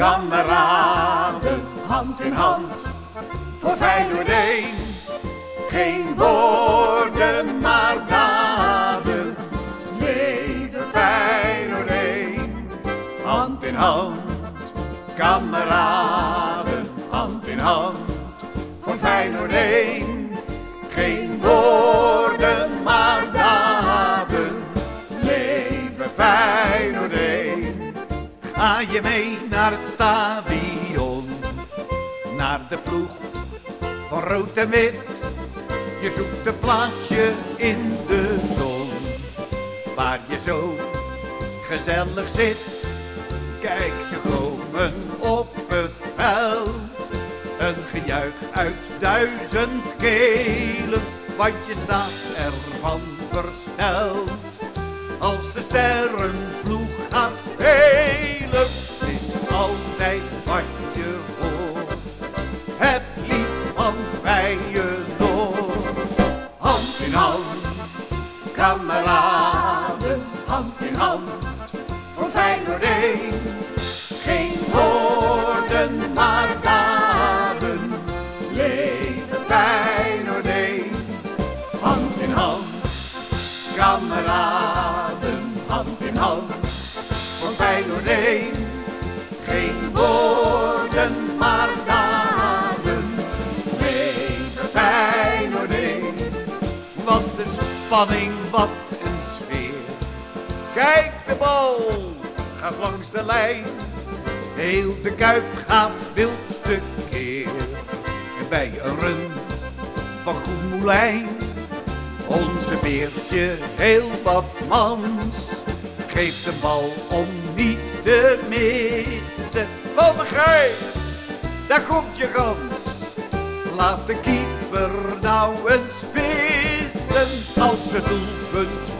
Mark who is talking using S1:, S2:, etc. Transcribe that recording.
S1: kameraden, hand in hand, voor Feyenoord 1. Geen woorden, maar daden, leven Feyenoord 1. Hand in hand, kameraden, hand in hand, voor Feyenoord 1. Geen woorden, maar daden, leven Feyenoord 1. Ga je mee naar het stadion, naar de ploeg van rood en wit. Je zoekt een plaatsje in de zon, waar je zo gezellig zit. Kijk, ze komen op het veld, een gejuich uit 1000 kelen, want je staat ervan versteld. Als de sterrenploeg gaat spelen, is altijd wat je hoort, het lied van Feyenoord. Hand in hand, kameraden, hand in hand, voor Feyenoord 1. Geen woorden, maar daden, leven Feyenoord 1. Hand in hand, kameraden, hand in hand, voor Feyenoord 1. Geen woorden, maar daden, leven Feyenoord 1. Wat een spanning, wat een sfeer. Kijk, de bal gaat langs de lijn, heel de Kuip gaat wild tekeer. En bij een run van Koen Moulijn, onze Beertje heel wat mans, geeft de bal om niet te missen. Van der Gijp, daar komt je kans. Laat de keeper nou eens vissen, als het doelpunt